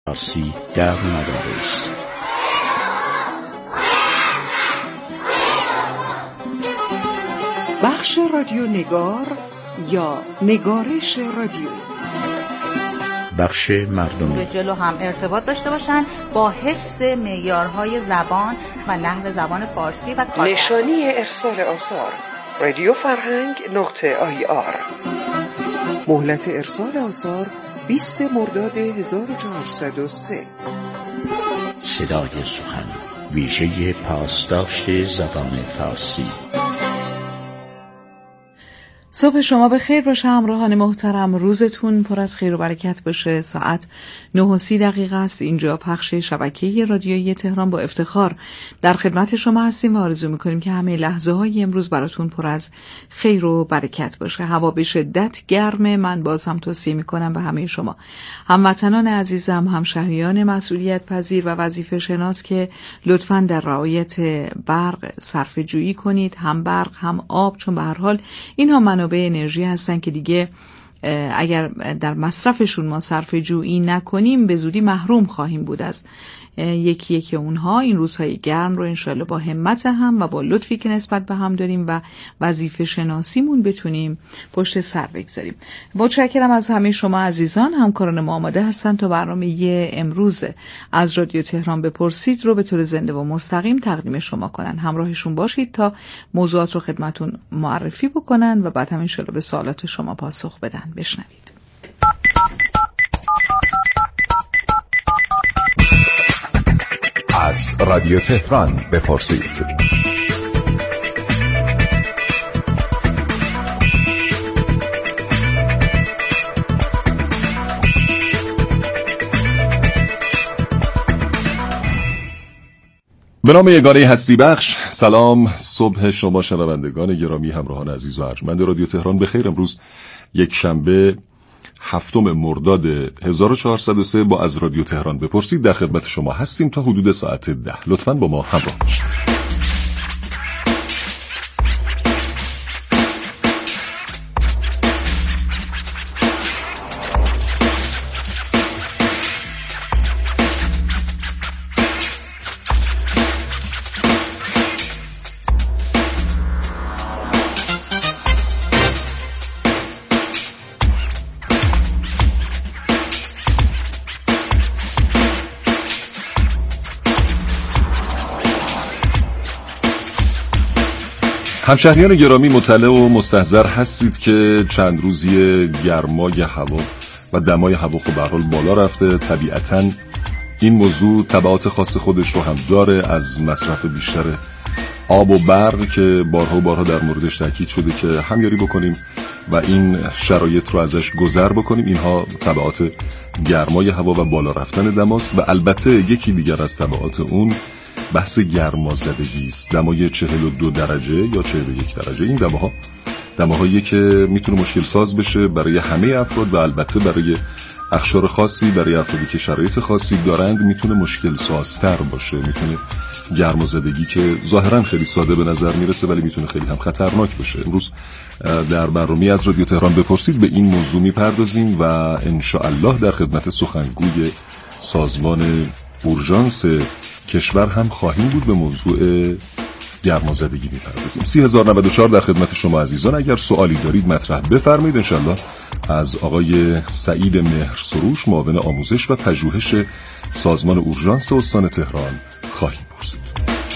فارسی در مدارس. بخش رادیو نگار یا نگارش رادیو. بخش مردمی. جلو هم ارتباط داشته باشن با حفظ معیارهای زبان و نحو زبان فارسی و نشانی ارسال آثار رادیو فرهنگ .ir. مهلت ارسال آثار 20 مرداد 1403. صدای سخن، ویژه پاسداشت زبان فارسی. صبح شما به خیر باشه همراهان محترم، روزتون پر از خیر و برکت باشه. ساعت 9:30 است. اینجا پخش شبکه رادیویی تهران با افتخار در خدمت شما هستیم و آرزو میکنیم که همه لحظه های امروز براتون پر از خیر و برکت باشه. هوا به شدت گرمه. من باز هم توصیه میکنم به همه شما هموطنان عزیزم، همشهریان مسئولیت پذیر و وظیفه شناس که لطفاً در رعایت برق صرفه جویی کنید، هم برق هم آب، چون به هر حال اینها منابع انرژی هستن که دیگه اگر در مصرفشون ما صرفه جویی نکنیم به زودی محروم خواهیم بود از یکی اونها. این روزهای گرم رو انشالله با همت هم و با لطفی که نسبت به هم داریم و وظیفه شناسیمون بتونیم پشت سر بگذاریم. متشکرم از همه شما عزیزان. همکاران ما آماده هستن تا برنامه امروز از رادیو تهران بپرسید رو به طور زنده و مستقیم تقدیم شما کنن. همراهشون باشید تا موضوعات رو خدمتون معرفی بکنن و بعد هم انشالله به سوالات شما پاسخ بدن. بشنوید. از رادیو تهران بپرسید. به نام یگانه هستی بخش. سلام، صبح شما شنوندگان گرامی، همراهان عزیز و ارجمند رادیو تهران بخیر. امروز یک شنبه 7 مرداد 1403 با از رادیو تهران بپرسید در خدمت شما هستیم تا حدود ساعت 10. لطفاً با ما همراه باشید. همشهریان گرامی، مطلع و مستحضر هستید که چند روزی گرمای هوا و دمای هوا خب به هر حال بالا رفته. طبیعتاً این موضوع تبعات خاص خودش رو هم داره، از مصرف بیشتر آب و برق که بارها در موردش تاکید شده که همیاری بکنیم و این شرایط رو ازش گذر بکنیم. اینها تبعات گرمای هوا و بالا رفتن دماست و البته یکی دیگر از تبعات اون بحث گرمازدگی است. دمای 42 درجه یا 41 درجه، این دماهایی که میتونه مشکل ساز بشه برای همه افراد و البته برای اقشار خاصی، برای افرادی که شرایط خاصی دارند میتونه مشکل سازتر باشه. میتونه گرمازدگی که ظاهرا خیلی ساده به نظر میرسه ولی میتونه خیلی هم خطرناک باشه. امروز در برنامه از رادیو تهران بپرسید به این موضوع میپردازیم و انشاءالله در خدمت سخنگوی سازمان اورژانس کشور هم خواهیم بود. به موضوع گرمازدگی میپردازیم. 30,094 در خدمت شما عزیزان. اگر سوالی دارید مطرح بفرمایید. انشالله از آقای سعید مهرسروش، معاون آموزش و پژوهش سازمان اورژانس استان تهران خواهیم پرسید.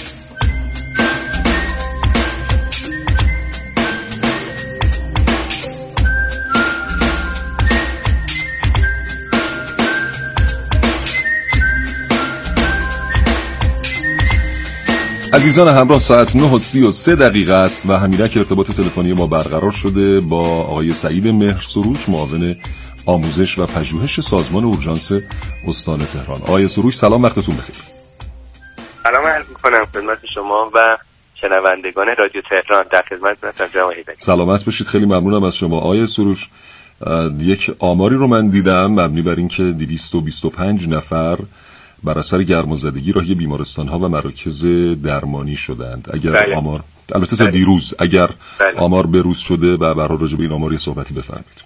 عزیزان همراه، ساعت 9:33 است و همینک ارتباط تلفنی ما برقرار شده با آقای سعید مهرسروش، معاون آموزش و پژوهش سازمان اورژانس استان تهران. آقای سروش سلام، وقتتون بخیر. سلام عرض می‌کنم خدمت شما و شنوندگان رادیو تهران. در خدمت هستم جناب هیدری. سلامت باشید، خیلی ممنونم از شما. آقای سروش، یک آماری رو من دیدم مبنی بر این که 225 نفر بر اثر گرمازدگی راهی بیمارستان‌ها و مراکز درمانی شدند. اگر آمار، البته تا دیروز، اگر آمار بروز شده و برای راجع به این آماری صحبتی بفرمایید.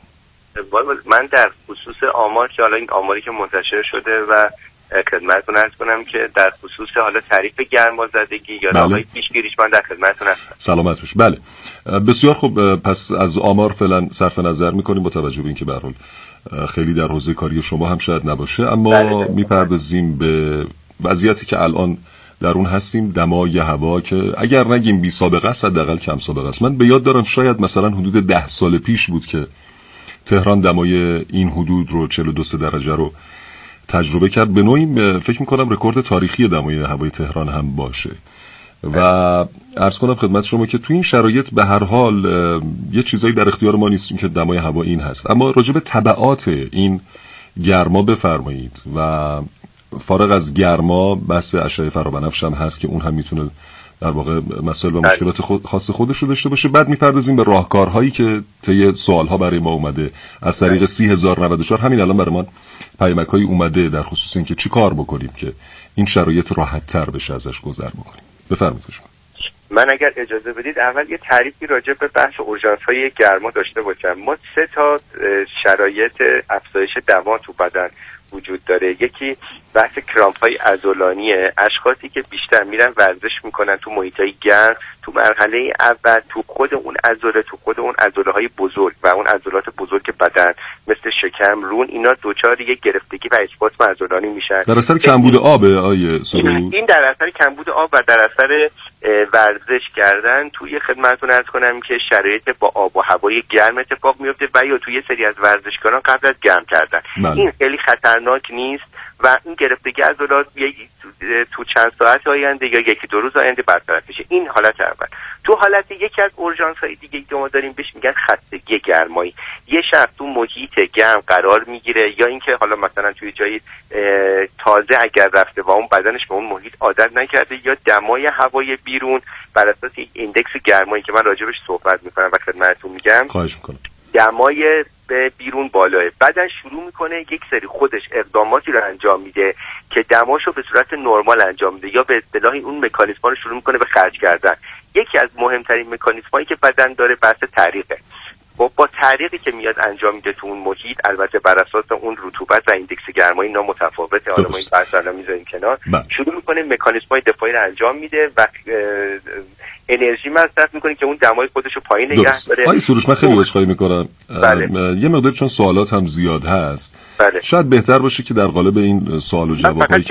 من در خصوص آمار که حالا این آماری که منتشر شده و خدمتتون عرض کنم که در خصوص حالا تعریف گرمازدگی یا راههای پیشگیریش من در خدمتتون هستم. سلامت باشید. بله بسیار خوب. پس از آمار فعلا صرف نظر می‌کنیم با توجه به اینکه به هر حال خیلی در حوزه کاری شما هم شاید نباشه، اما میپردازیم به وضعیتی که الان در اون هستیم. دمای هوا که اگر نگیم بی سابقه است حداقل کم سابقه است. من به یاد دارم شاید مثلا حدود 10 سال پیش بود که تهران دمای این حدود رو 42 درجه رو تجربه کرد. به نوعی فکر میکنم رکورد تاریخی دمای هوای تهران هم باشه و عرض کنم خدمت شما که تو این شرایط به هر حال یه چیزایی در اختیار ما نیستیم که دمای هوا این هست. اما راجع به تبعات این گرما بفرمایید و فارغ از گرما بحث اشعه فرابنفش هم هست که اون هم میتونه در واقع مسائل و مشکلات خاص خودش رو داشته باشه. بعد میپردازیم به راهکارهایی که طی سوالها برای ما اومده از طریق 30094. همین الان برای ما پیامک‌هایی اومده در خصوص اینکه چی کار بکنیم که این شرایط راحت‌تر بشه ازش گذر بکنیم. بفرمایید. من اگر اجازه بدید اول یه تعریفی راجع به بحث اورژانس‌های گرما داشته باشم. ما 3 تا شرایط افزایش دما تو بدن وجود داره. یکی بحث کرامپ‌های عضلانیه، اشخاصی که بیشتر میرن ورزش میکنن تو محیطای گرم، تو مرحله اول تو خود اون عضله‌های بزرگ و اون عضلات بزرگ بدن مثل شکم، رون، اینا دوچار یک گرفتگی و اسپاسم عضلانی میشن. در اثر کمبود آب آیه سرو؟ این در اثر کمبود آب و در اثر ورزش کردن. توی خدمتتون عرض کنم که شرایط با آب و هوای گرم اتفاق میفته و یا توی سری از ورزشکاران قبل از گرم کردن. این خیلی خطرناک نیست و این گرفتگی عضلات تو چند ساعت آینده یا 1-2 روز آینده برطرف میشه. این حالت اول. تو حالت یکی از اورژانس‌های دیگه که ما داریم بهش میگن خستگی گرمایی. یه شخص تو محیط گرم قرار میگیره یا اینکه حالا مثلا توی جایی تازه اگر رفته و اون بدنش به اون محیط عادت نکرده یا دمای هوای بیرون بر اساس ایندکس گرمایی که من راجبش صحبت میکنم و خدمتتون میگم، خواهش میکنم، دمای به بیرون بالاه، بعدن شروع میکنه یک سری خودش اقداماتی رو انجام میده که دماشو به صورت نرمال انجام میده یا به اصطلاح اون مکانیزم‌ها رو شروع میکنه به خرج کردن. یکی از مهمترین مکانیزم‌هایی که بدن داره بحث تعریقه. خب با تعریقی که میاد انجام میده تو اون محیط، البته بر اساس اون رطوبت و ایندکس گرمایی اینا متفاوته، حالا ما این بحث رو میذاریم کنار، شروع میکنه مکانیزم‌های دفاعی رو انجام میده و انرژی مصرف میکنه که اون دمای خودش رو پایین نگه داره. آقای سروش من خیلی عذرخواهی میکنم. یه مقدار چون سوالات هم زیاد هست، شاید بهتر باشه که در قالب این سوال و جوابایی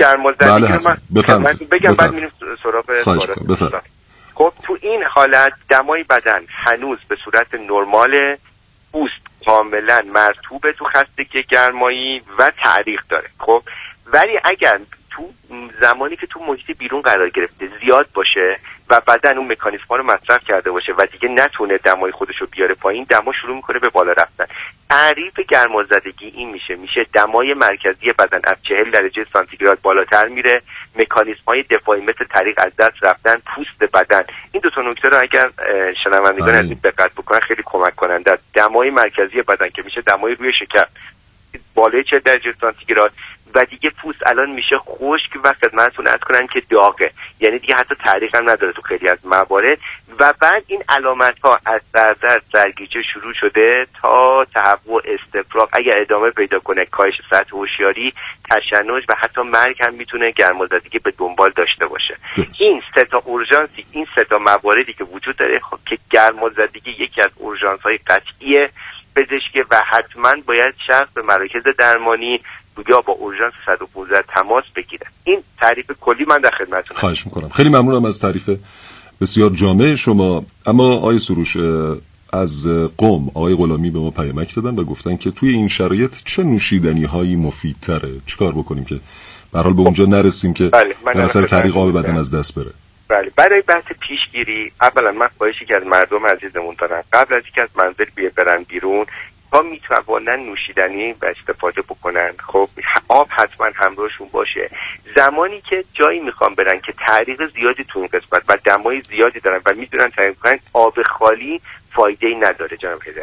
بگم بعد میریم سراغ سوالات. خب تو این حالت دمای بدن هنوز به صورت نرمال، پوست کاملا مرطوبه تو خستگی گرمایی و تعریق داره. خب ولی اگر تو زمانی که تو محیط بیرون قرار گرفته زیاد باشه و بدن اون مکانیزم‌ها رو مصرف کرده باشه و دیگه نتونه دمای خودش رو بیاره پایین، دما شروع میکنه به بالا رفتن. تعریف گرمازدگی این میشه دمای مرکزی بدن از 40 درجه سانتیگراد بالاتر میره، مکانیزم‌های دفاعی مثل تعریق از دست رفتن، پوست بدن. این دو تا نکته رو اگر شنوندگان از این دقت بکنن خیلی کمک کننده. دمای مرکزی بدن که میشه دمای روی شکم بالای 40 درجه سانتیگراد و دیگه پوست الان میشه خشک و خدمتتون عرض کنم که داغه، یعنی دیگه حتی تعریق هم نداره تو خیلی از موارد. و بعد این علامت ها از سردرد، سرگیجه شروع شده تا تهوع، استفراغ، اگر ادامه پیدا کنه کاهش سطح هوشیاری، تشنج و حتی مرگ هم میتونه گرمازدگی به دنبال داشته باشه. این سه تا اورژانسی، این سه تا مواردی که وجود داره که گرمازدگی یکی از اورژانس های قطعی پزشکی و حتما باید شخص به مراکز درمانی یا با اورژانس 115 تماس بگیره. این تعریف کلی من در خدمتتونم. خواهش میکنم. خیلی ممنونم از تعریف بسیار جامع شما. اما آقای سروش، از قم آقای غلامی به ما پیامک دادن و گفتن که توی این شرایط چه نوشیدنی هایی مفیدتره، چیکار بکنیم که به هر حال به اونجا نرسیم که در اثر تعریق آب بدن از دست بره؟ بله، برای بحث پیشگیری اولا من خواهشی که از مردم عزیزمون دارم قبل از اینکه از منزل برن بیرون تا میتوانن نوشیدنی و استفاده بکنن. خب آب حتما همراهشون باشه. زمانی که جایی میخوام برن که تعریق زیادی تو این قسمت و دمای زیادی دارن و میدونن تعریق کنن، آب خالی فایده‌ای نداره جناب هدری.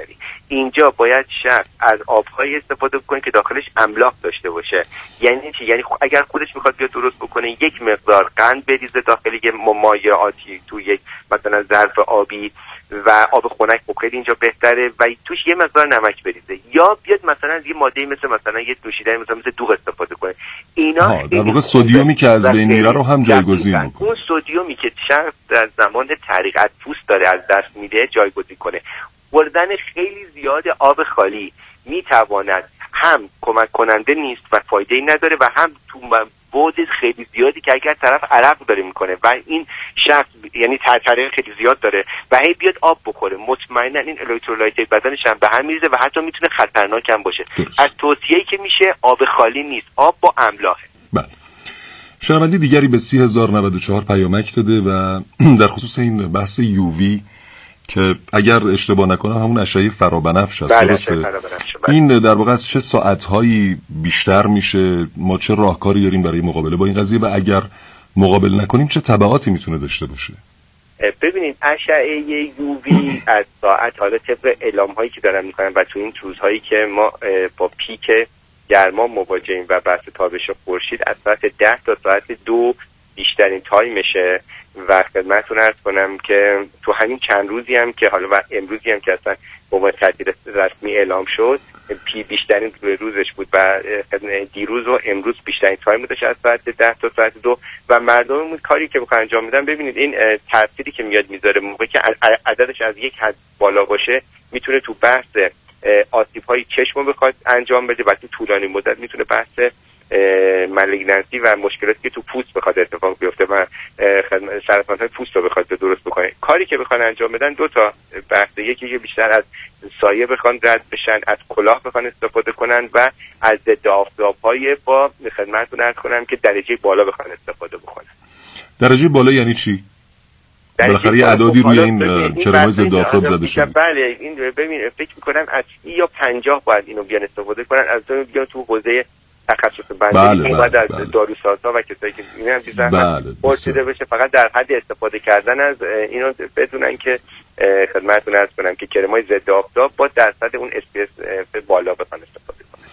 اینجا باید شخص از آب‌های استفاده کنه که داخلش املاح داشته باشه. یعنی چی؟ یعنی اگر خودش میخواد بیاد درست بکنه، یک مقدار قند بریزه داخل یک مایعاتی تو یک مثلا ظرف آبی و آب خنک، خیلی اینجا بهتره، و توش یه مقدار نمک بریزه، یا بیاد مثلا یه ماده مثلا یه نوشیدنی مثل دوغ استفاده کنه. اینا در واقع سدیومی که از بین میره رو هم جایگزین میکنه. اون سدیومی که شخص در زمان تحریق از پوست داره از دست میده جایگزین کنه. خوردن خیلی زیاد آب خالی میتواند هم کمک کننده نیست و فایده‌ای نداره، و هم تو بعد خیلی زیادی که اگر طرف عرق داره میکنه و این شخص یعنی تحریق خیلی زیاد داره و هی بیاد آب بخوره، مطمئنا این الکترولایت بدنش هم به هم میریزه و حتی میتونه خطرناک هم باشه. از توصیه‌ای که میشه آب خالی نیست، آب با املاحه. بله. شنونده دیگری به 30,094 پیامک داده و در خصوص این بحث یووی که اگر اشتباه نکنم همون اشعه فرابنفش است. بله. این در واقع از چه ساعت‌هایی بیشتر میشه؟ ما چه راهکاری داریم برای مقابله با این قضیه و اگر مقابله نکنیم چه تبعاتی میتونه داشته باشه؟ ببینید اشعه یووی از ساعت، حالا طبق اعلام‌هایی که دارن میکنن و تو این روزهایی که ما با پیک گرما مواجهیم و بحث تابش خورشید، از ساعت 10 تا ساعت 2 بیشترین تایمشه و خدمتتون عرض کنم که تو همین چند روزی هم که حالا و امروزی هم که اصلا به عنوان تعطیل رسمی اعلام شد، بیشترین روزش بود و دیروز و امروز بیشترین تایم بودش از ساعت 10 تا ساعت 2 و مردم کاری که بخوان انجام بدن، ببینید این تأثیری که میاد میذاره موقعی که عددش از یک حد بالا باشه میتونه تو بحث آسیب‌های چشم رو بخواد انجام بده و تو طولانی مدت میتونه بحث مالگنسی و مشکلاتی که تو پوست بخواد اتفاق بیفته و سرطان‌های پوست رو بخواد درست بکنه. کاری که بخوان انجام بدن دو تا بحث، یکی که بیشتر از سایه بخوان رد بشن، از کلاه بخوان استفاده کنن و از ضد آفتاب‌های با خدمتتون عرض کنم که درجه بالا بخوان استفاده بکنن. درجه بالا یعنی چی؟ بالاخره یه اعدادی روی این کرم‌های ضد آفتاب زده شده. بله، این ببین فکر می‌کنم از 30 یا 50 باید اینو بیان استفاده کنن، از اون بیان تو حوزه تخصص بندی که بعد از داروسازها و کسایی که این هم دیدن پرسیده بشه، فقط در حد استفاده کردن از اینو بدونن که خدمتتون عرض کنم که کرم‌های ضد آفتاب با درصد اون SPF بالا بخوان استفاده کنن.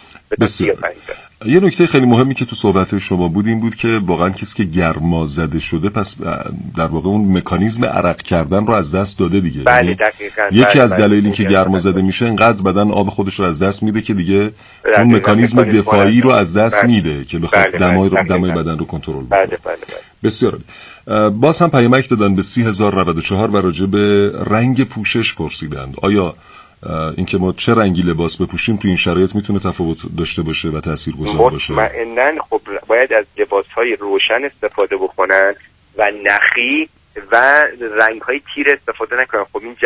یه نکته خیلی مهمی که تو صحبت شما بود این بود که واقعا کسی که گرما زده شده پس در واقع اون مکانیزم عرق کردن رو از دست داده دیگه. بله دقیقاً. یکی از دلایلی که گرما زده میشه اینقدر بدن آب خودش رو از دست میده که دیگه اون مکانیزم دفاعی رو از دست میده که بخواد دمای بدن رو کنترل کنه. بله. بسیار باز هم پیامک دادن به 30,094 و راجع به رنگ پوشش پرسیدند. آیا اینکه ما چه رنگی لباس بپوشیم تو این شرایط میتونه تفاوت داشته باشه و تاثیرگذار باشه؟ مطمئناً خب باید از لباس‌های روشن استفاده بکنن و نخی و رنگ‌های تیر استفاده نکنن. خب این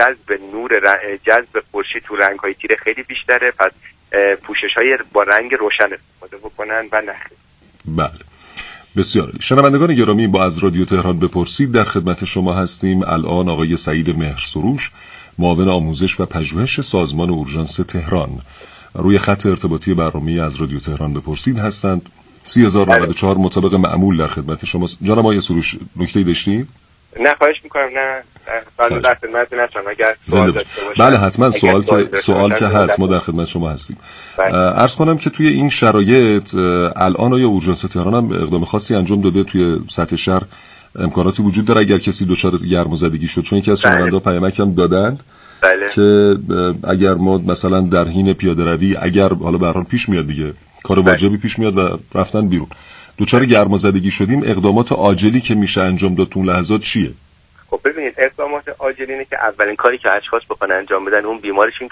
جذب خورشید تو رنگ‌های تیر خیلی بیشتره، پس پوشش‌های با رنگ روشن استفاده بکنن و نخی. بله بسیار عالی. شنوندگان گرامی، با از رادیو تهران بپرسید در خدمت شما هستیم. الان آقای سعید مهرسروش، معاون آموزش و پژوهش سازمان اورژانس تهران، روی خط ارتباطی برنامه از رادیو تهران بپرسید هستند. 30,094 مطابق معمول در خدمت شما. جناب آقای سروش، نکته‌ای داشتید؟ نه خواهش می‌کنم. نه در خدمتتون هستم. اگر سوال داشته باشید. بله حتما سوال که هست ما در خدمت شما هستیم. عرض کنم که توی این شرایط الان آیا اورژانس تهران هم اقدام خاصی انجام داده توی سطح شهر؟ امکاناتی وجود داره اگر کسی دچار گرمازدگی شد؟ چون یکی از شنونده‌ها پیامک هم دادند که اگر ما مثلا در حین پیاده روی اگر حالا به هر حال پیش میاد دیگه کار واجبی پیش میاد و رفتن بیرون دچار گرمازدگی شدیم، اقدامات عاجلی که میشه انجام داد تو لحظات چیه؟ خب ببینید اقدامات عاجلی اینه که اولین کاری که اشخاص بخوان انجام بدن اون بیمارشون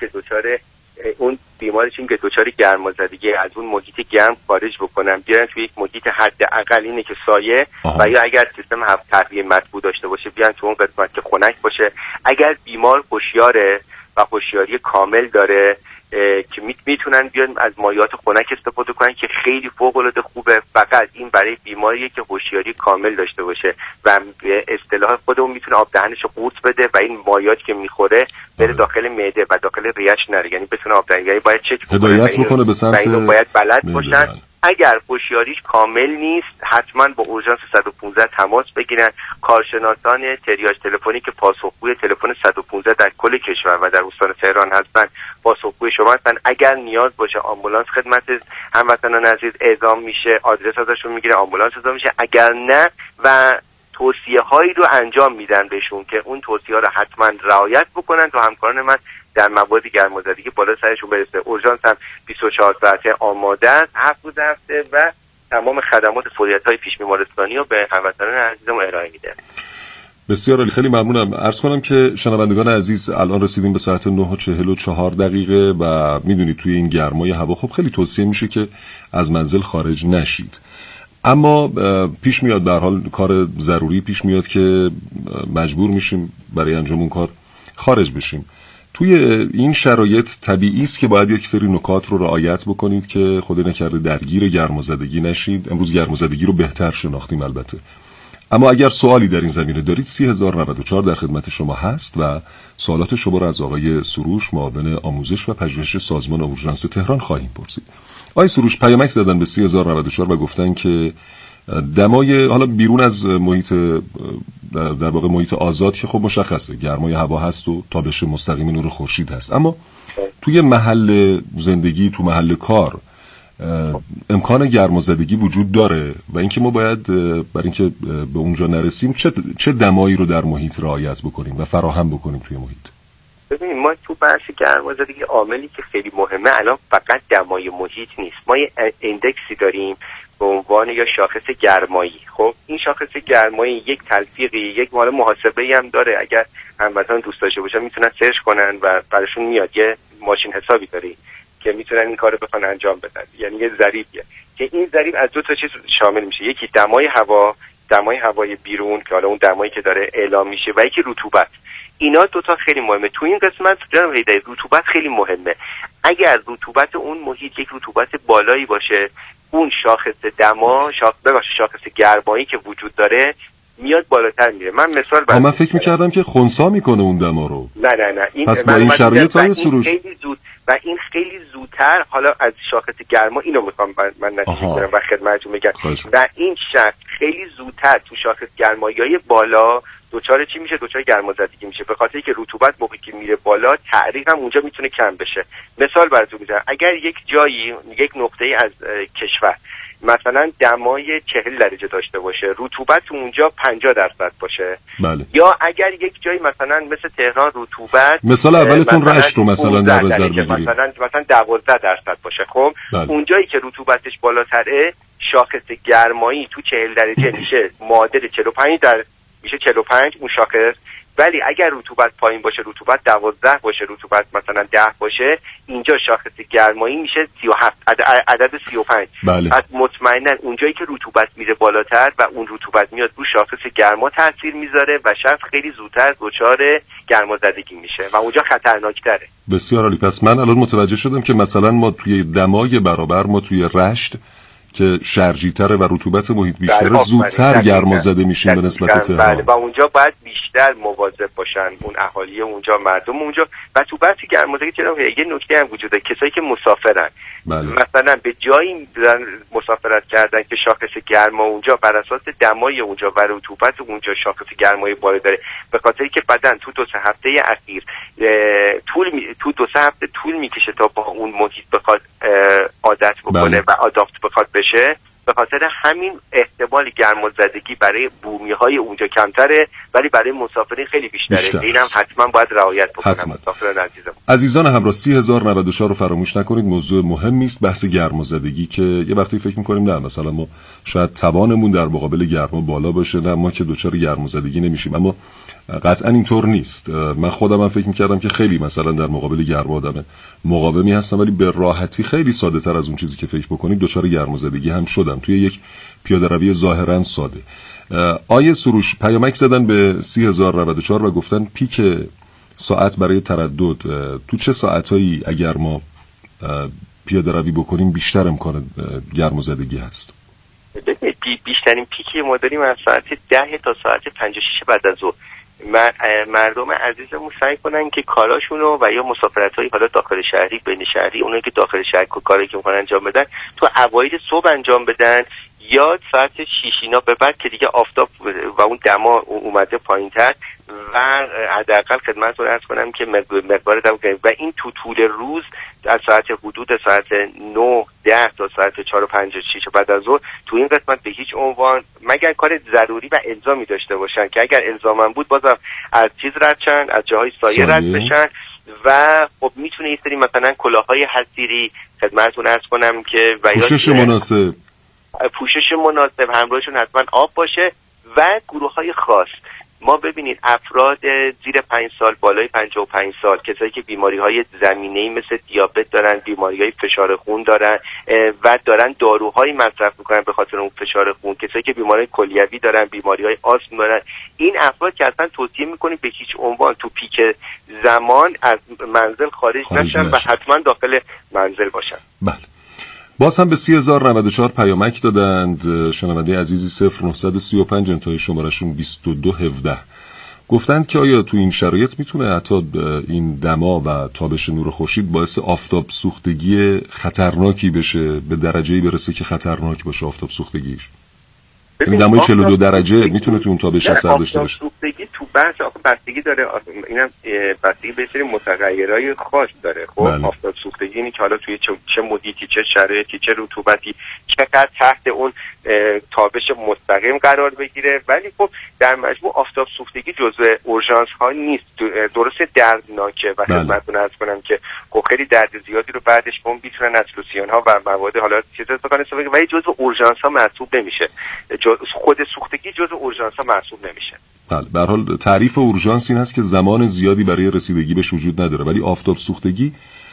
که دچار گرمازدگی از اون محیط گرم خارج بکنن، بیان توی یک محیط حداقل اینه که سایه و یا اگر سیستم تهویه مطبوع داشته باشه بیان تو اون قسمت که خنک باشه. اگر بیمار هوشیاره و هوشیاری کامل داره که میتونن بیان از مایعات خنک استفاده کنن که خیلی فوق العاده خوبه. فقط این برای بیماریه که هوشیاری کامل داشته باشه و به اصطلاح خودمون میتونه آب دهنش رو قورت بده و این مایعاتی که میخوره بره داخل معده و داخل ریش نره، یعنی بتونه آب دهن، یعنی باید چک هدایت بکنه به سمت باید بلد باشن. اگر هوشیاریش کامل نیست حتما با اورژانس 115 تماس بگیرن. کارشناسان تریاج تلفنی که پاسخگوی تلفن 115 در کل کشور و در استان تهران هستن پاسخگوی شما هستن. اگر نیاز باشه آمبولانس خدمت هموطنان عزیز اعزام میشه، آدرس ازشون میگیره، آمبولانس اعزام میشه. اگر نه و توصیه هایی رو انجام میدن بهشون که اون توصیه ها رو حتما رعایت بکنن تا همکاران من در مواد گرمازدگی بالا سرشون برسه. اورژانس هم 24 ساعته آماده است 7 روز هفته و تمام خدمات فوریت‌های پیش بیمارستانی رو به هموطنان عزیزم ارائه میده. بسیار عالی، خیلی ممنونم. عرض کنم که شنوندگان عزیز الان رسیدیم به ساعت 9:44 و میدونید توی این گرمای هوا خب خیلی توصیه میشه که از منزل خارج نشید، اما پیش میاد به هر حال کار ضروری پیش میاد که مجبور میشیم برای انجام اون کار خارج بشیم. توی این شرایط طبیعی است که باید یک سری نکات رو رعایت بکنید که خدا نکرده درگیر گرمازدگی نشید. امروز گرمازدگی رو بهتر شناختیم البته، اما اگر سوالی در این زمینه دارید 30,094 در خدمت شما هست و سوالات شما را از آقای سروش معاون آموزش و پژوهش سازمان اورژانس تهران خواهیم پرسید. آقای سروش پیامک زدن به 30,094 و گفتن که دمای حالا بیرون از محیط در واقع محیط آزاد که خب مشخصه گرمای هوا هست و تابش مستقیم نور خورشید هست، اما توی محل زندگی، تو محل کار امکان گرمازدگی وجود داره و اینکه ما باید برای اینکه به اونجا نرسیم چه دمایی رو در محیط رعایت بکنیم و فراهم بکنیم توی محیط. ببینید ما تو بحث گرمازدگی عاملی که خیلی مهمه الان فقط دمای محیط نیست، ما یه ایندکسی داریم به عنوان یا شاخص گرمایی. خب این شاخص گرمایی یک تلفیقی، یک مال محاسبه‌ای هم داره. اگر هموطنان دوست داشته باشن میتونن سرچ کنن و براشون میاد، یه ماشین حسابی داره که میتونن این کارو بخوان انجام بدن. یعنی یه ضریبیه که این ضریب از دو تا چیز شامل میشه، یکی دمای هوا، دمای هوای بیرون که حالا اون دمایی که داره اعلام میشه، و یکی رطوبت. اینا دوتا خیلی مهمه. تو این قسمت رطوبت خیلی مهمه. اگر رطوبت اون محیط یک رطوبت بالایی باشه، اون شاخص دما شاخص گرمایی که وجود داره میاد بالاتر میره. من مثال من فکر میکردم که خنثی میکنه اون دما رو. نه این پس با این شرایط های سروش این خیلی زودتر حالا از شاخص گرما اینو میخوام من نتیجه بگیرم و خدمتتون میگم و این شخص خیلی زودتر تو شاخص گرمایی‌های بالا دوچار چی میشه؟ دوچار گرمازدگی میشه، به خاطری که رطوبت موقعی که میره بالا تعریق هم اونجا میتونه کم بشه. مثال براتون میزنم، اگر یک جایی، یک نقطه‌ای از کشور مثلا دمای 40 درجه داشته باشه، رطوبت اونجا 50% باشه، بله. یا اگر یک جایی مثلا مثل تهران رطوبت مثال اولتون رشت رو مثلا در نظر بگیرید، مثلا 12% باشه، خب بله. اونجایی که رطوبتش بالاتره شاخص گرمایی تو 40 درجه میشه معادل 45 میشه 45 اون شاخص. ولی اگر رطوبت پایین باشه، رطوبت 12 باشه، رطوبت مثلا 10 باشه، اینجا شاخص گرمایی میشه 37 عدد 35. بله. پس مطمئنا اونجایی که رطوبت میره بالاتر و اون رطوبت میاد رو شاخص گرما تاثیر میذاره و شخص خیلی زودتر دچار گرمازدگی میشه و اونجا خطرناکتره. بسیار عالی. پس من الان متوجه شدم که مثلا ما توی دمای برابر، ما توی رشت که شرجی‌تره و رطوبت محیط بیشتره زودتر گرمازده میشیم به نسبت تهران. بله، و اونجا باید بیشتر مواظب باشن اون اهالی اونجا، مردم اونجا. و تو بحث گرمازدگی یه نکته هم وجود داره، کسایی که مسافرن، بله. مثلا به جایی مسافرت کردن که شاخص گرما اونجا بر اساس دمای اونجا و رطوبت اونجا شاخص گرمای بالا داره، به خاطری که بدن تو 2-3 هفته اخیر تو 2-3 هفته طول میکشه تا با اون محیط بخواد عادت بکنه، بله. و آداپت بخواد بشه. به خاطر همین احتمال گرمازدگی برای بومی‌های اونجا کمتره، ولی برای مسافرین خیلی بیشتره. اینم حتما باید رعایت بکنن مسافران عزیزم. عزیزان همراه 30,094 رو فراموش نکنید. موضوع مهمی است بحث گرمازدگی که یه وقتی فکر می‌کنیم نه مثلا ما شاید توانمون در مقابل گرما بالا باشه، نه ما که دچار گرمازدگی نمیشیم، اما قطعا اینطور نیست. من خودم هم فکر می‌کردم که خیلی مثلا در مقابل گرما آدم مقاومی هستم، ولی به راحتی خیلی ساده‌تر از اون چیزی که فکر بکنید دچار گرمازدگی هم شدم توی یک پیاده‌روی ظاهراً ساده. آیه سروش پیامک زدن به 30,094 و گفتن پیک ساعت برای تردد تو چه ساعتایی اگر ما پیاده‌روی بکنیم بیشتر امکان گرمازدگی هست؟ بیشترین پیکی ما داریم از ساعت 10 تا ساعت 5-6 بعد از ظهر. مردم عزیزمون سعی کنن که کاراشونو و یا مسافرت‌های حالا داخل شهری، بین شهری، اونایی که داخل شهر کاری که می‌خوان انجام بدن تو اوایل صبح انجام بدن یا ساعت 6 اینا به بعد که دیگه آفتاب و اون دما اومده پایین‌تر و حداقل خدمتتون عرض کنم که مقدار دم و این تو طول روز از ساعت حدود ساعت 9 10 تا ساعت 4 و 5 و 6 بعد از ظهر تو این قسمت به هیچ عنوان مگر کار ضروری و الزامی داشته باشن که اگر الزامم بود بازم از چیز رد شن، از جاهای سایه رد بشن و خب میتونه یه سری مثلا کلاه‌های حصیری خدمتتون عرض کنم که و پوشش مناسب همراهشون حتما آب باشه و گروه‌های خاص. ما ببینید افراد زیر 5 سال بالای 55 سال، کسایی که بیماری‌های زمینه‌ای مثل دیابت دارن، بیماری‌های فشار خون دارن و دارن داروهایی مصرف می‌کنن به خاطر اون فشار خون، کسایی که بیماری کلیوی دارن، بیماری‌های آسم دارن، این افراد که اصلا توصیه می‌کنیم به هیچ عنوان تو پیک زمان از منزل خارج نشن و حتما داخل منزل باشن. بله. باز هم به 30,094 پیامک دادند شنونده عزیزی 0935 انتهای شمارشون 2217 گفتند که آیا تو این شرایط میتونه حتی این دما و تابش نور خورشید باعث آفتاب سوختگی خطرناکی بشه، به درجه‌ای برسه که خطرناک باشه آفتاب سوختگیش؟ این دمای 42 درجه میتونه تو اون تابش اثر داشته باشه؟ سوختگی تو بحث بستگی داره، اینم بستگی به سری متغیرهای خاص داره. خب آفتاب سوختگی اینه که حالا توی چه محیطی، چه شرایطی، چه رطوبتی، چقدر تحت اون تابش مستقیم قرار بگیره. ولی خب در مجموع آفتاب سوختگی جزء اورژانس ها نیست، درست دردناکه و خدمتتون عرض کنم که خب خیلی درد زیادی رو بعدش اون میتونن از لوسیون ها و مواد حالا چیزا استفاده کنن ولی جزء اورژانس ها محسوب نمیشه، خود سوختگی جزء اورژانس ها محسوب نمیشه. بله، به هر حال تعریف اورژانس این هست که زمان زیادی برای رسیدگی بهش وجود نداره، ولی آفتاب سوختگی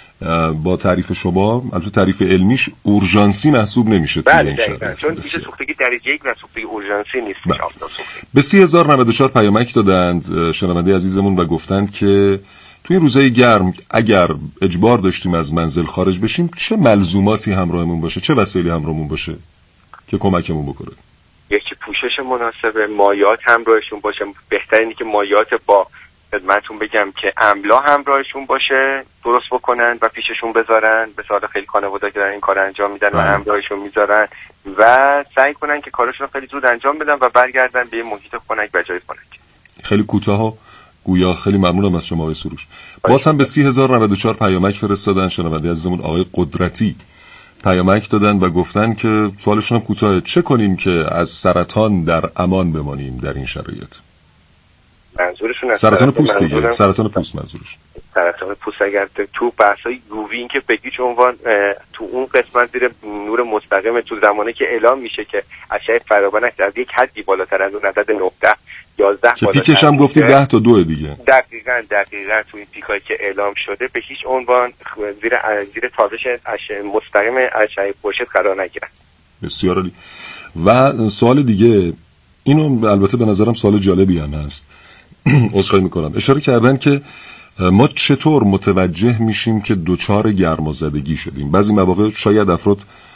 با تعریف شما، البته تعریف علمیش اورژانسی محسوب نمیشه. بله چون میشه سوختگی درجه 1 و سوختگی اورژانسی نیست. آفتاب سوختگی به 30,094 پیامک دادند شنونده عزیزمون و گفتند که توی این روزهای گرم اگر اجبار داشتیم از منزل خارج بشیم چه ملزوماتی همراهمون باشه، چه وسایلی همراهمون باشه که کمکمون بکنه؟ یکی پوشش مناسب، مایات همراهشون باشه، بهترینه که مایات با خدمتتون بگم که املا همراهشون باشه، درست بکنن و پیششون بذارن. به صورت خیلی خانواده که دارن این کار انجام میدن و همراهشون میذارن و سعی کنن که کارشون خیلی زود انجام بدن و برگردن به محیط خنک و جای خنک. خیلی کوتاه و گویا خیلی ممنونم از شما آقای سروش. باز هم به 30,094 پیامک فرستادن شنونده عزیزمون آقای قدرتی پیامک دادن و گفتن که سوالشون هم کوتاهه، چه کنیم که از سرطان در امان بمانیم در این شرایط؟ منظورشون از سرطان پوست دیگه، سرطان پوست منظورش. سرطان پوست اگر تو بحث‌های یووی این که بگی چون عنوان تو اون قسمت زیر نور مستقیم تو زمانی که اعلام میشه که اشعه فراوانش از یک حدی بالاتر از اون عدد 9 11 که پیکش هم گفتی 10 تا 2 دیگه. دقیقاً تو این پیکایی که اعلام شده به هیچ عنوان زیر تابش اشعه مستقیم اشعه خورشید قرار نگیرن. بسیار عالی. و سوال دیگه، اینو البته به نظرم سوال جالبی هم هست. عذرخواهی میکنم. اشاره کردن که ما چطور متوجه میشیم که دچار گرمازدگی شدیم؟ بعضی مواقع شاید افراد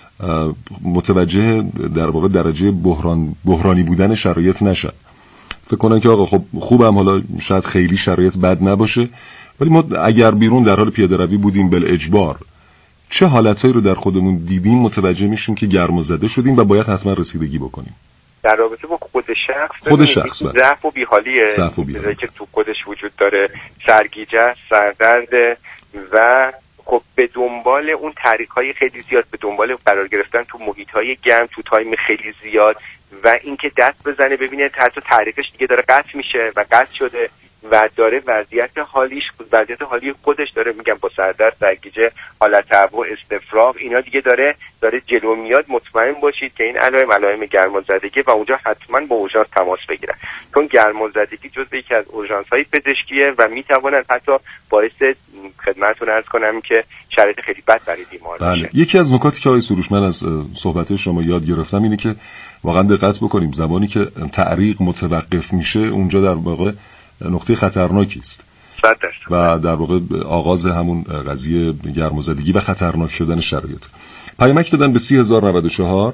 متوجه در واقع درجه بحرانی بودن شرایط نشن، فکر کنن که آقا خب خوبم، حالا شاید خیلی شرایط بد نباشه، ولی ما اگر بیرون در حال پیاده روی بودیم بالاجبار چه حالتایی رو در خودمون دیدیم متوجه میشیم که گرمازده شدیم و باید حتما رسیدگی بکنیم؟ در رابطه با خود شخص ضعف و بیحالیه که تو خودش وجود داره، سرگیجه، سردرد و خب به دنبال اون تحریک‌های خیلی زیاد، به دنبال قرار گرفتن تو محیط‌های گرم تو تایم خیلی زیاد و اینکه دست بزنه ببینه حتی تحریکش دیگه داره قطع میشه و قطع شده و داره وضعیت حالی خودش داره، میگم با سردرد، سرگیجه، حالت تهوع، استفراغ، اینا دیگه داره جلو میاد. مطمئن باشید که این علائم گرمازدگی و اونجا حتما با اورژانس تماس بگیرن، چون گرمازدگی جزو یکی از اورژانس‌های پزشکیه و میتواند حتی باعث خدمتتون عرض کنم که شرایط خیلی بد برای بیمار بشه. یکی از نکاتی که آقای سروش من از صحبت شما یاد گرفتم اینه که واقعا دقت بکنیم زمانی که تعریق متوقف میشه اونجا در واقع نقطه خطرناکی است و در واقع آغاز همون قضیه گرمازدگی و خطرناک شدن شرایط. پیامک دادن به 30,094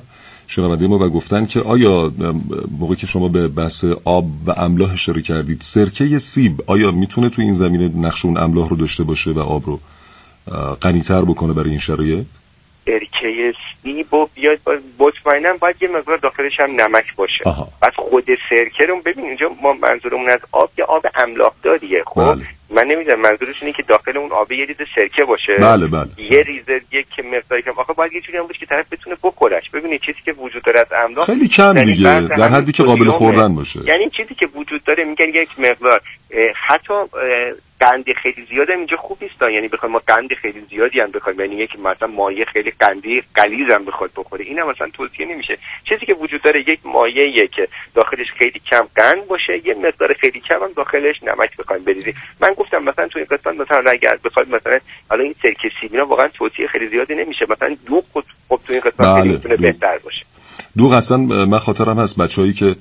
شنونده ما و گفتن که آیا موقعی که شما به بحث آب و املاح اشاره کردید، سرکه سیب آیا میتونه تو این زمینه نقش اون املاح رو داشته باشه و آب رو غنی‌تر بکنه برای این شرایط؟ سرکه سیب و بیاد مطمئناً باید یه مقدار داخلش هم نمک باشه. بعد خود سرکه رو ببین اینجا ما منظورمون از آب یه آب املاح داریه. خب بله. من نمیدونم منظورش اینه که داخل اون آب یه ریزه سرکه باشه. بله بله. یه ریزه یک مقداری کم. آخه باید یه جوری هم باشه که طرف بتونه بخورش. ببینید چیزی که وجود داره از املاح خیلی کم دیگه، در حدی که قابل خوردن باشه. یعنی چیزی که وجود داره میگن یک مقدار حتی قند خیلی زیاد هم اینجا خوب نیست، یعنی بخوایم ما قند خیلی زیادی هم بخوایم، یعنی یک مثلا مایع خیلی قندی غلیظ هم بخواد بخوره، این هم مثلا توصیه نمیشه. چیزی که وجود داره یک مایعیه که داخلش خیلی کم قند باشه، یه مقدار خیلی کم هم داخلش نمک بخوایم بریزیم. من گفتم مثلا تو این قسمت مثلا اگر بخواید مثلا حالا این سرکه سیبینا واقعا توصیه خیلی زیادی نمیشه، مثلا دوغ خب تو این قسمت خیلی میتونه بهتر باشه. دوغ اصلا من خاطرم هست بچه‌هایی که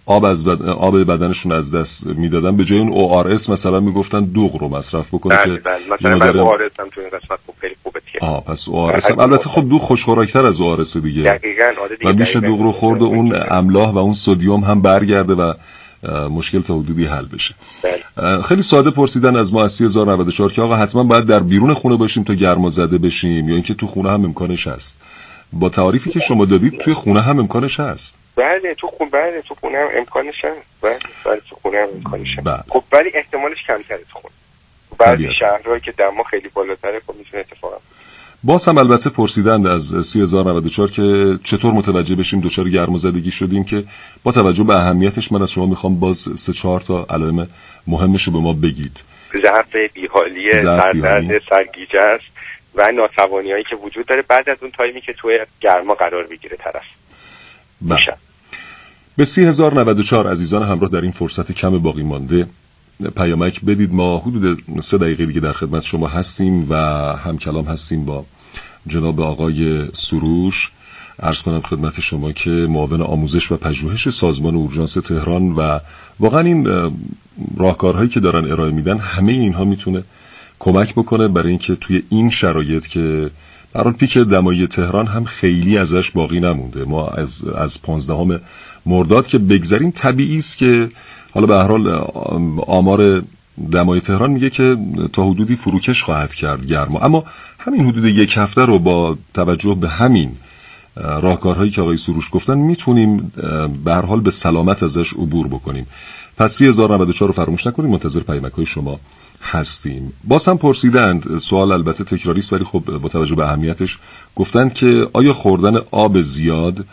آب بدنشون از دست میدادن به جای اون ORS مثلا میگفتن دوغ رو مصرف بکنه که مثلا من ORS هم تو این قسمت خوب خیلی خوبه دیگه. پس ORS هم البته خب دوغ خوش‌خوراک‌تر از ORS دیگه. دقیقاً و میشه دوغ رو خورد و اون املاح و اون سدیم هم برگرده و مشکل تا حدودی حل بشه. خیلی ساده پرسیدن از ما از 3094 که آقا حتما باید در بیرون خونه باشیم تا گرمازده بشیم یا اینکه تو خونه هم امکانش هست؟ با تعریفی که شما دادید توی خونه هم امکانش هست؟ بله تو خونه هم امکانش هست. بله تو خونه هم امکانش هست. خب ولی احتمالش کمتره تو خونه. بعضی شهرهایی که دما خیلی بالاتره خب میتونه اتفاقا. باز هم البته پرسیدند از 3094 که چطور متوجه بشیم دچار گرمازدگی شدیم، که با توجه به اهمیتش من از شما میخوام باز 3-4 تا علائم مهمش رو به ما بگید. ضعف بیحالی، سردرد، سرگیجه است و ناتوانیایی که وجود داره بعد از اون تایمی که توی گرما قرار بگیره طرف. میشه. به 3094 عزیزان همراه در این فرصت کم باقی مانده پیامک بدید. ما حدود 3 دقیقه دیگه در خدمت شما هستیم و همکلام هستیم با جناب آقای سروش. عرض کنم خدمت شما که معاون آموزش و پژوهش سازمان اورژانس تهران و واقعا این راهکارهایی که دارن ارائه میدن همه اینها میتونه کمک بکنه برای اینکه توی این شرایط که در حال پیک دمای تهران هم خیلی ازش باقی نمونده، ما از 15 مرداد که بگذریم طبیعی است که حالا به هر حال آمار دمای تهران میگه که تا حدودی فروکش خواهد کرد گرما، اما همین حدود 1 هفته رو با توجه به همین راهکارهایی که آقای سروش گفتن میتونیم به هر حال به سلامت ازش عبور بکنیم. پس 3094 رو فراموش نکنید، منتظر پیامک‌های شما هستیم. باز هم پرسیدند، سوال البته تکراری است ولی خب با توجه به اهمیتش گفتند که آیا خوردن آب زیاد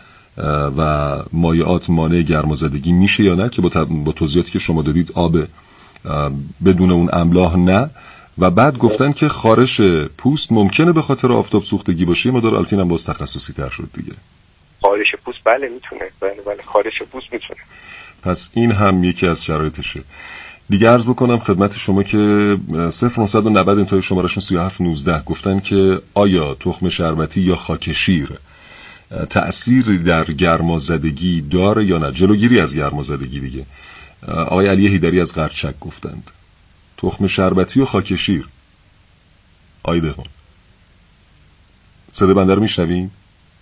و مایعات مانع گرمازدگی میشه یا نه، که با توضیحاتی که شما دادید آب بدون اون املاح نه، و بعد گفتن که خارش پوست ممکنه به خاطر آفتاب سوختگی باشه. مدار البته هم باز تخصصی تر شد دیگه. خارش پوست بله میتونه، بله خارش پوست میتونه. پس این هم یکی از شرایطشه. دیگه عرض بکنم خدمت شما که 0990 انتهای شمارهشون 3719 گفتن که آیا تخم شربتی یا خاک شیر تأثیری در گرمازدگی داره یا نه، جلوگیری از گرمازدگی دیگه. آقای علی هیدری از قرچک گفتند تخم شربتی و خاک شیر. آیده هون صدا بنده رو میشنویم؟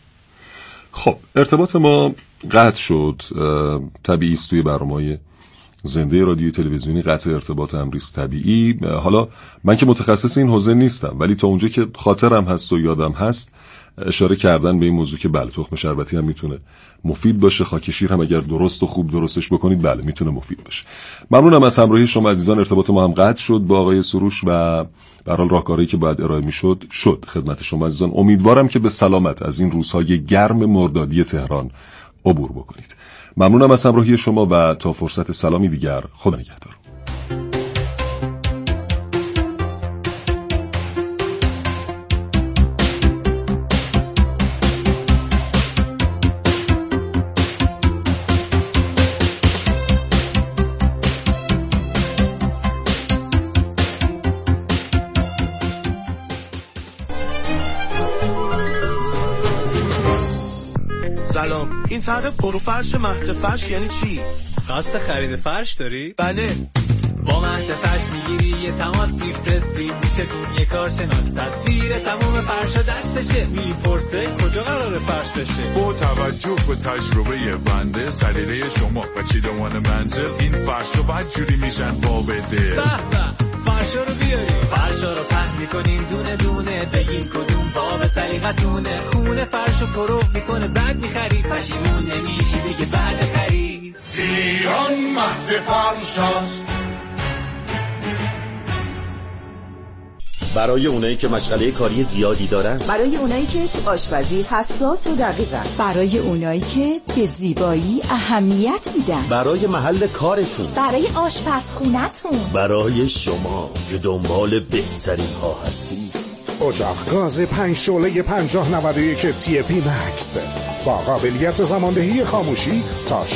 خب ارتباط ما قطع شد. طبیعی است توی برنامه‌های زنده رادیوی تلویزیونی قطع ارتباط امریست طبیعی. حالا من که متخصص این حوزه نیستم ولی تا اونجا که خاطرم هست و یادم هست اشاره کردن به این موضوع که بله تخم شربتی هم میتونه مفید باشه، خاک شیر هم اگر درست و خوب درستش بکنید بله میتونه مفید باشه. ممنونم از همراهی شما عزیزان. ارتباط ما هم قطع شد با آقای سروش و به هر حال راهکاری که باید ارائه میشد خدمت شما عزیزان. امیدوارم که به سلامت از این روزهای گرم مردادی تهران عبور بکنید. ممنونم از همراهی شما و تا فرصت سلامی دیگر، خدا نگهدار. سلام، این طرح پروفرش مهد فرش یعنی چی؟ قصد خرید فرش داری؟ بله. با مهد فرش میگیری یه تماس میفرستی میشتون یه کارشناس تصویر تموم فرش و دستشه میپرسه کجا قراره فرش بشه. با توجه به تجربه بنده سلیقه شما و چیدمان منزل این فرش رو باید جوری میشن با بده. فرشا رو بیاریم فرشا رو پهن میکنیم دونه دونه بگید کدوم باب سلیقتونه. خونه فرشو پرو میکنه بعد میخرید پشیمون نمیشی دیگه بعد خرید. ایران مهد فرشاست. برای اونایی که مشغله کاری زیادی دارن، برای اونایی که تو آشپزی حساس و دقیقن، برای اونایی که به زیبایی اهمیت میدن، برای محل کارتون، برای آشپزخونتون، برای شما که دنبال بهترین ها هستید. اجاق گاز 5 شعله 5091 TP Max با قابلیت زماندهی خاموشی تا